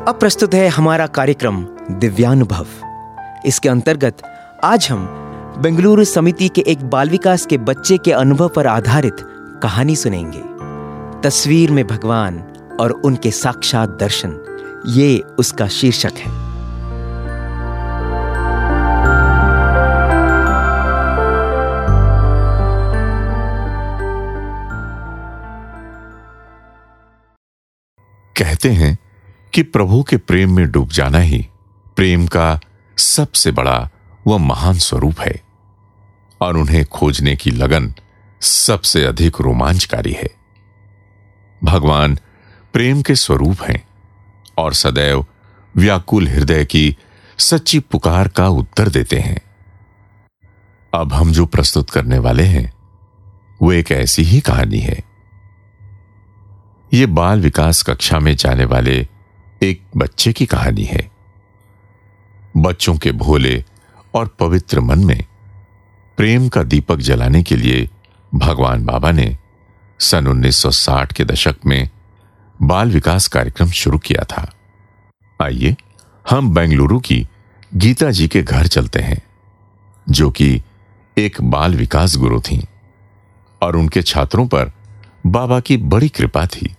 अब प्रस्तुत है हमारा कार्यक्रम दिव्यानुभव। इसके अंतर्गत आज हम बेंगलुरु समिति के एक बाल विकास के बच्चे के अनुभव पर आधारित कहानी सुनेंगे। तस्वीर में भगवान और उनके साक्षात दर्शन, ये उसका शीर्षक है। कहते हैं कि प्रभु के प्रेम में डूब जाना ही प्रेम का सबसे बड़ा व महान स्वरूप है और उन्हें खोजने की लगन सबसे अधिक रोमांचकारी है। भगवान प्रेम के स्वरूप हैं और सदैव व्याकुल हृदय की सच्ची पुकार का उत्तर देते हैं। अब हम जो प्रस्तुत करने वाले हैं वो एक ऐसी ही कहानी है। ये बाल विकास कक्षा में जाने वाले एक बच्चे की कहानी है। बच्चों के भोले और पवित्र मन में प्रेम का दीपक जलाने के लिए भगवान बाबा ने सन 1960 के दशक में बाल विकास कार्यक्रम शुरू किया था। आइए हम बेंगलुरु की गीता जी के घर चलते हैं, जो कि एक बाल विकास गुरु थीं और उनके छात्रों पर बाबा की बड़ी कृपा थी।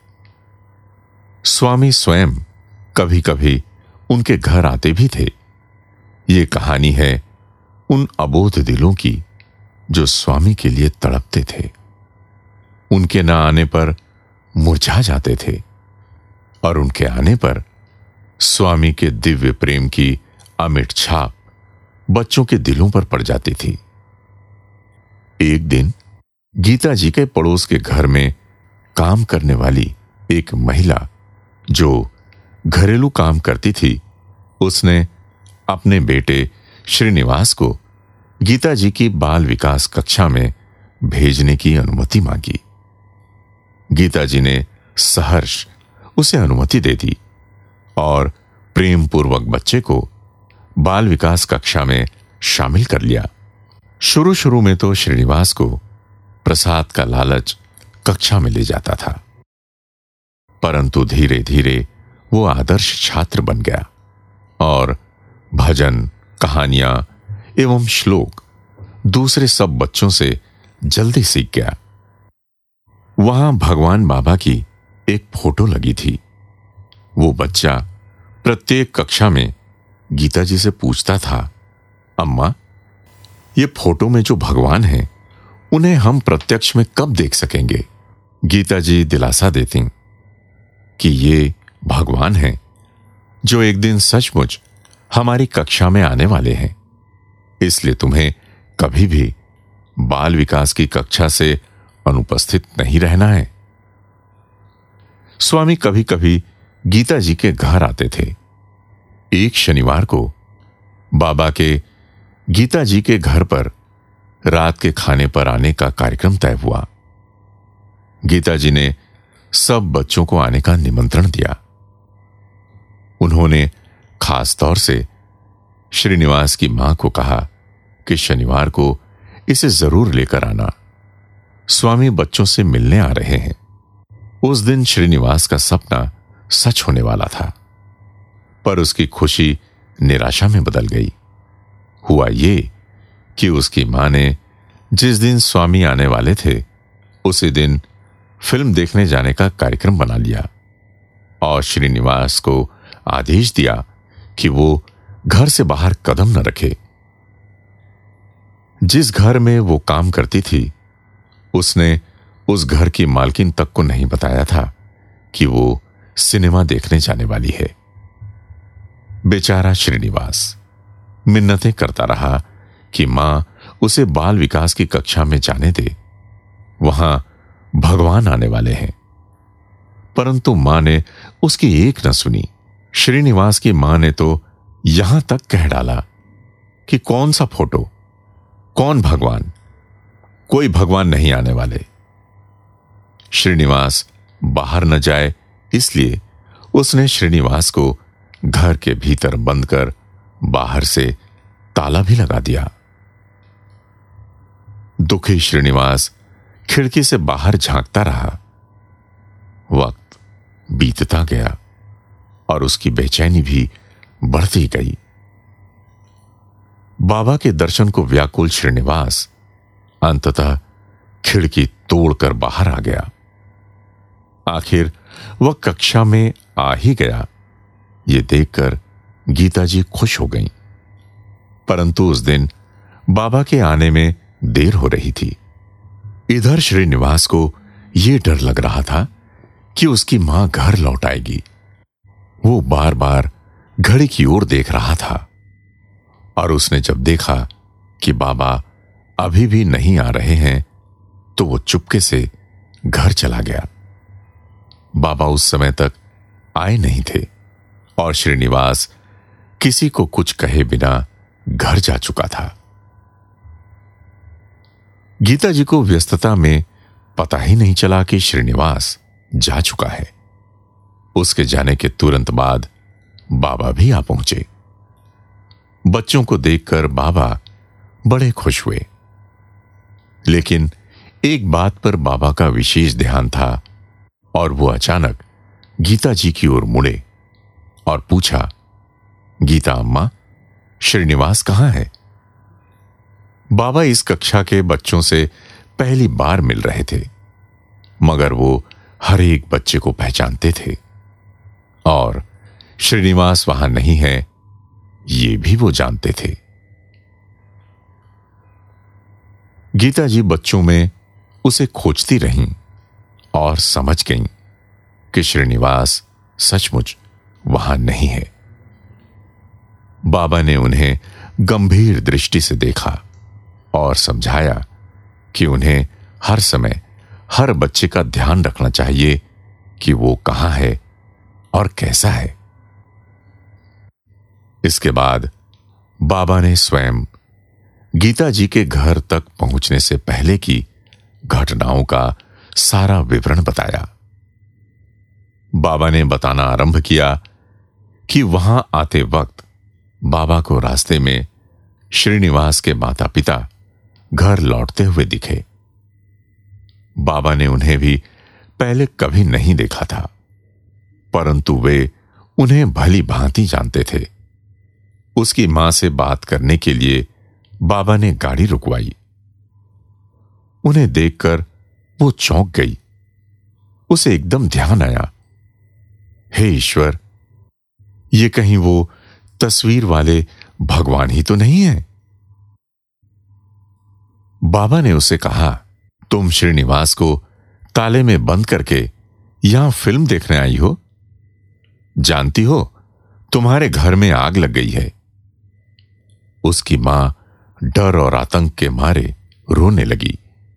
स्वामी स्वयं कभी कभी उनके घर आते भी थे। ये कहानी है उन अबोध दिलों की जो स्वामी के लिए तड़पते थे, उनके न आने पर मुरझा जाते थे और उनके आने पर स्वामी के दिव्य प्रेम की अमिट छाप बच्चों के दिलों पर पड़ जाती थी। एक दिन गीता जी के पड़ोस के घर में काम करने वाली एक महिला जो घरेलू काम करती थी, उसने अपने बेटे श्रीनिवास को गीता जी की बाल विकास कक्षा में भेजने की अनुमति मांगी। गीता जी ने सहर्ष उसे अनुमति दे दी और प्रेम पूर्वक बच्चे को बाल विकास कक्षा में शामिल कर लिया। शुरू शुरू में तो श्रीनिवास को प्रसाद का लालच कक्षा में ले जाता था, परंतु धीरे धीरे वो आदर्श छात्र बन गया और भजन, कहानियां एवं श्लोक दूसरे सब बच्चों से जल्दी सीख गया। वहां भगवान बाबा की एक फोटो लगी थी। वो बच्चा प्रत्येक कक्षा में गीता जी से पूछता था, अम्मा, ये फोटो में जो भगवान हैं, उन्हें हम प्रत्यक्ष में कब देख सकेंगे? गीता जी दिलासा देती कि ये भगवान हैं जो एक दिन सचमुच हमारी कक्षा में आने वाले हैं, इसलिए तुम्हें कभी भी बाल विकास की कक्षा से अनुपस्थित नहीं रहना है। स्वामी कभी कभी गीता जी के घर आते थे। एक शनिवार को बाबा के गीता जी के घर पर रात के खाने पर आने का कार्यक्रम तय हुआ। गीता जी ने सब बच्चों को आने का निमंत्रण दिया। उन्होंने खास तौर से श्रीनिवास की मां को कहा कि शनिवार को इसे जरूर लेकर आना, स्वामी बच्चों से मिलने आ रहे हैं। उस दिन श्रीनिवास का सपना सच होने वाला था, पर उसकी खुशी निराशा में बदल गई। हुआ ये कि उसकी मां ने जिस दिन स्वामी आने वाले थे, उसी दिन फिल्म देखने जाने का कार्यक्रम बना लिया और श्रीनिवास को आदेश दिया कि वो घर से बाहर कदम न रखे। जिस घर में वो काम करती थी, उसने उस घर की मालकिन तक को नहीं बताया था कि वो सिनेमा देखने जाने वाली है। बेचारा श्रीनिवास मिन्नतें करता रहा कि मां उसे बाल विकास की कक्षा में जाने दे, वहां भगवान आने वाले हैं। परंतु मां ने उसकी एक न सुनी। श्रीनिवास की मां ने तो यहां तक कह डाला कि कौन सा फोटो, कौन भगवान, कोई भगवान नहीं आने वाले। श्रीनिवास बाहर न जाए इसलिए उसने श्रीनिवास को घर के भीतर बंद कर बाहर से ताला भी लगा दिया। दुखी श्रीनिवास खिड़की से बाहर झांकता रहा। वक्त बीतता गया और उसकी बेचैनी भी बढ़ती गई। बाबा के दर्शन को व्याकुल श्रीनिवास अंततः खिड़की तोड़कर बाहर आ गया। आखिर वह कक्षा में आ ही गया। ये देखकर गीता जी खुश हो गईं। परंतु उस दिन बाबा के आने में देर हो रही थी। इधर श्रीनिवास को यह डर लग रहा था कि उसकी मां घर लौट आएगी। वो बार बार घड़ी की ओर देख रहा था और उसने जब देखा कि बाबा अभी भी नहीं आ रहे हैं तो वो चुपके से घर चला गया। बाबा उस समय तक आए नहीं थे और श्रीनिवास किसी को कुछ कहे बिना घर जा चुका था। गीता जी को व्यस्तता में पता ही नहीं चला कि श्रीनिवास जा चुका है। उसके जाने के तुरंत बाद बाबा भी आ पहुंचे। बच्चों को देखकर बाबा बड़े खुश हुए, लेकिन एक बात पर बाबा का विशेष ध्यान था और वो अचानक गीता जी की ओर मुड़े और पूछा, गीता अम्मा, श्रीनिवास कहां है? बाबा इस कक्षा के बच्चों से पहली बार मिल रहे थे, मगर वो हर एक बच्चे को पहचानते थे और श्रीनिवास वहां नहीं है ये भी वो जानते थे। गीता जी बच्चों में उसे खोजती रहीं और समझ गईं कि श्रीनिवास सचमुच वहां नहीं है। बाबा ने उन्हें गंभीर दृष्टि से देखा और समझाया कि उन्हें हर समय हर बच्चे का ध्यान रखना चाहिए कि वो कहां है और कैसा है। इसके बाद बाबा ने स्वयं गीता जी के घर तक पहुंचने से पहले की घटनाओं का सारा विवरण बताया। बाबा ने बताना आरंभ किया कि वहां आते वक्त बाबा को रास्ते में श्रीनिवास के माता पिता घर लौटते हुए दिखे। बाबा ने उन्हें भी पहले कभी नहीं देखा था, परंतु वे उन्हें भली भांति जानते थे। उसकी मां से बात करने के लिए बाबा ने गाड़ी रुकवाई। उन्हें देखकर वो चौंक गई। उसे एकदम ध्यान आया, हे ईश्वर, ये कहीं वो तस्वीर वाले भगवान ही तो नहीं है। बाबा ने उसे कहा, तुम श्रीनिवास को ताले में बंद करके यहां फिल्म देखने आई हो? जानती हो तुम्हारे घर में आग लग गई है। उसकी मां डर और आतंक के मारे रोने लगी।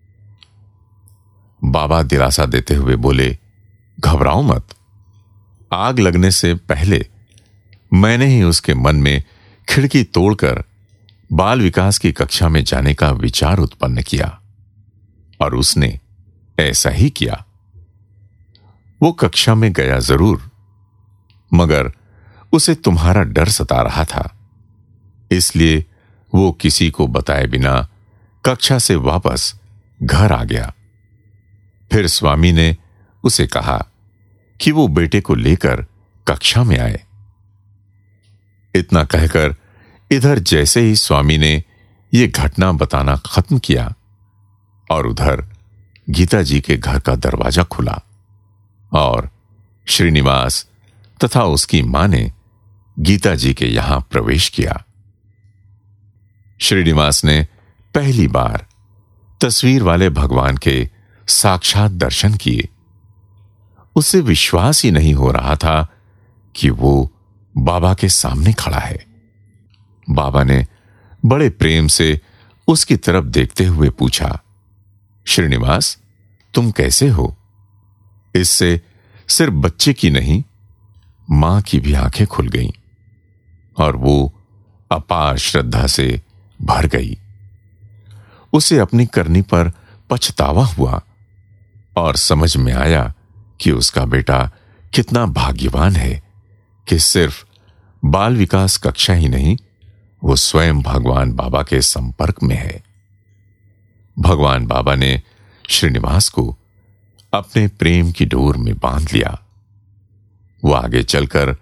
बाबा दिलासा देते हुए बोले, घबराओ मत। आग लगने से पहले मैंने ही उसके मन में खिड़की तोड़कर बाल विकास की कक्षा में जाने का विचार उत्पन्न किया और उसने ऐसा ही किया। वो कक्षा में गया जरूर, मगर उसे तुम्हारा डर सता रहा था, इसलिए वो किसी को बताए बिना कक्षा से वापस घर आ गया। फिर स्वामी ने उसे कहा कि वो बेटे को लेकर कक्षा में आए। इतना कहकर इधर जैसे ही स्वामी ने ये घटना बताना खत्म किया और उधर गीता जी के घर का दरवाजा खुला और श्रीनिवास तथा उसकी मां ने गीता जी के यहां प्रवेश किया। श्रीनिवास ने पहली बार तस्वीर वाले भगवान के साक्षात दर्शन किए। उसे विश्वास ही नहीं हो रहा था कि वो बाबा के सामने खड़ा है। बाबा ने बड़े प्रेम से उसकी तरफ देखते हुए पूछा, श्रीनिवास, तुम कैसे हो? इससे सिर्फ बच्चे की नहीं, मां की भी आंखें खुल गईं और वो अपार श्रद्धा से भर गई। उसे अपनी करनी पर पछतावा हुआ और समझ में आया कि उसका बेटा कितना भाग्यवान है कि सिर्फ बाल विकास कक्षा ही नहीं, वो स्वयं भगवान बाबा के संपर्क में है। भगवान बाबा ने श्रीनिवास को अपने प्रेम की डोर में बांध लिया। वो आगे चलकर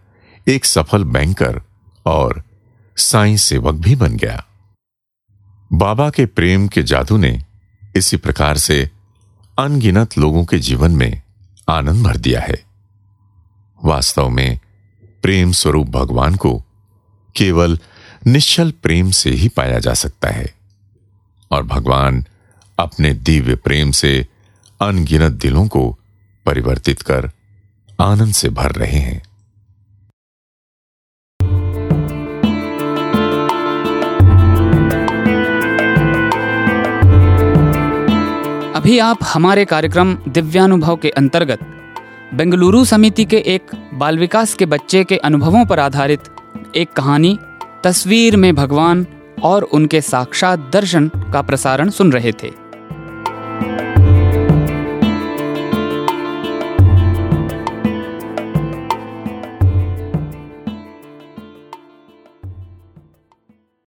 एक सफल बैंकर और साईं सेवक भी बन गया। बाबा के प्रेम के जादू ने इसी प्रकार से अनगिनत लोगों के जीवन में आनंद भर दिया है। वास्तव में प्रेम स्वरूप भगवान को केवल निश्चल प्रेम से ही पाया जा सकता है और भगवान अपने दिव्य प्रेम से अनगिनत दिलों को परिवर्तित कर आनंद से भर रहे हैं। अभी आप हमारे कार्यक्रम दिव्यानुभव के अंतर्गत बेंगलुरु समिति के एक बाल विकास के बच्चे के अनुभवों पर आधारित एक कहानी तस्वीर में भगवान और उनके साक्षात दर्शन का प्रसारण सुन रहे थे।